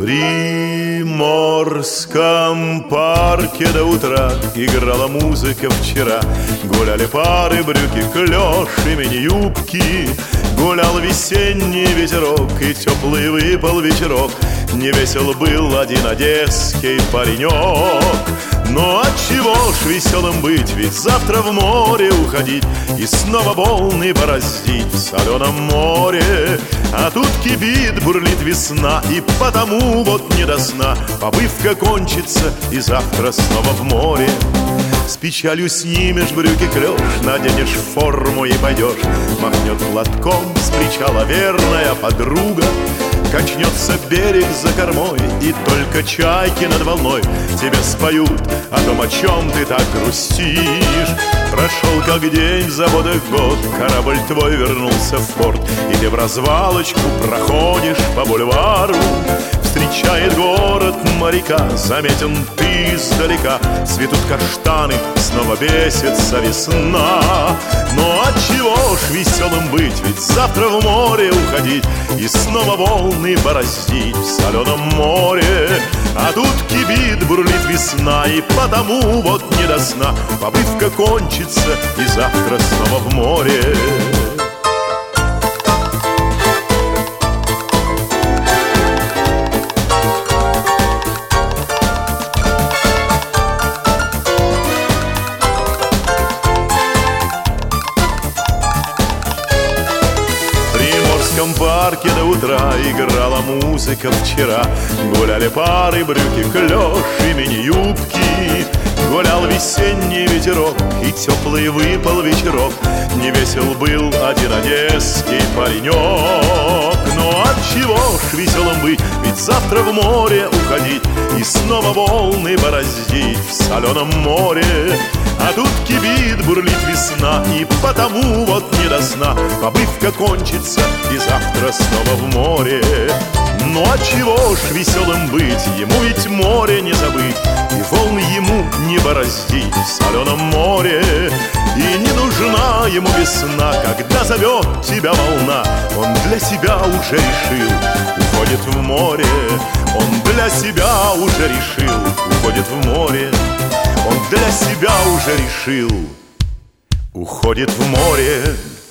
Приморском парке до утра играла музыка вчера. Гуляли пары, брюки, клеш и мини-юбки. Гулял весенний ветерок, и теплый выпал вечерок. Не весел был один одесский паренек. Но отчего ж веселым быть, ведь завтра в море уходить и снова волны бороздить в соленом море. А тут кипит, бурлит весна, и потому вот не до сна. Побывка кончится, и завтра снова в море. С печалью снимешь брюки клеш, наденешь форму и пойдешь. Махнет платком с причала верная подруга. Качнется берег за кормой, и только чайки над волной тебе споют о том, о чем ты так грустишь. Прошел как день в заводах год, корабль твой вернулся в порт, и ты в развалочку проходишь по бульвару. Встречает город моряка, заметен ты издалека. Цветут каштаны, снова бесится весна. Но отчего ж веселым быть, ведь завтра в море уходить и снова волны бороздить в соленом море. А тут кипит, бурлит весна, и потому вот не до сна. Побывка кончится, и завтра снова в море. В Приморском парке до утра играла музыка вчера. Гуляли пары, брюки, клеш и мини-юбки. Гулял весенний ветерок, и теплый выпал вечерок. Не весел был один одесский паренек. Но отчего ж веселым быть, ведь завтра в море уходить и снова волны бороздить в соленом море. А тут кипит, бурлит весна, и потому вот не до сна. Побывка кончится, и завтра снова в море. Ну а чего ж веселым быть, ему ведь море не забыть, и волны ему не бороздить в соленом море. И не нужна ему весна, когда зовет тебя волна. Он для себя уже решил, уходит в море. Он для себя уже решил, уходит в море. Он для себя уже решил, уходит в море.